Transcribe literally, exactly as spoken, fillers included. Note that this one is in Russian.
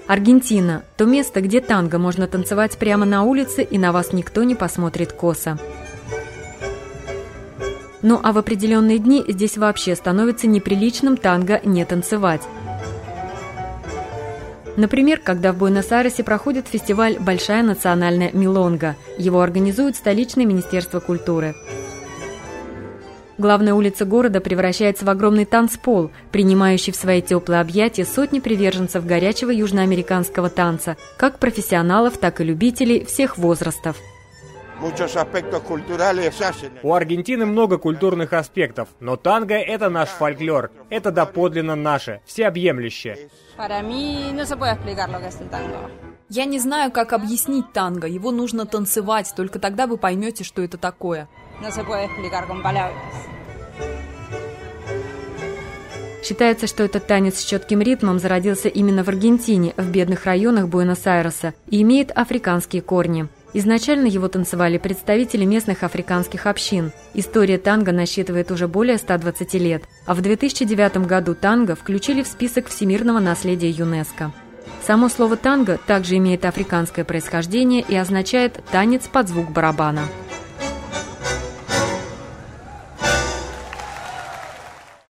Аргентина – то место, где танго можно танцевать прямо на улице, и на вас никто не посмотрит косо. Ну а в определенные дни здесь вообще становится неприличным танго не танцевать. Например, когда в Буэнос-Айресе проходит фестиваль «Большая национальная милонга». Его организует столичное министерство культуры. Главная улица города превращается в огромный танцпол, принимающий в свои теплые объятия сотни приверженцев горячего южноамериканского танца, как профессионалов, так и любителей всех возрастов. У Аргентины много культурных аспектов, но танго – это наш фольклор, это доподлинно наше, всеобъемлюще. Я не знаю, как объяснить танго, его нужно танцевать, только тогда вы поймете, что это такое. Считается, что этот танец с четким ритмом зародился именно в Аргентине, в бедных районах Буэнос-Айреса, и имеет африканские корни. Изначально его танцевали представители местных африканских общин. История танго насчитывает уже более ста двадцати лет, а в две тысячи девятом году танго включили в список всемирного наследия ЮНЕСКО. Само слово «танго» также имеет африканское происхождение и означает «танец под звук барабана».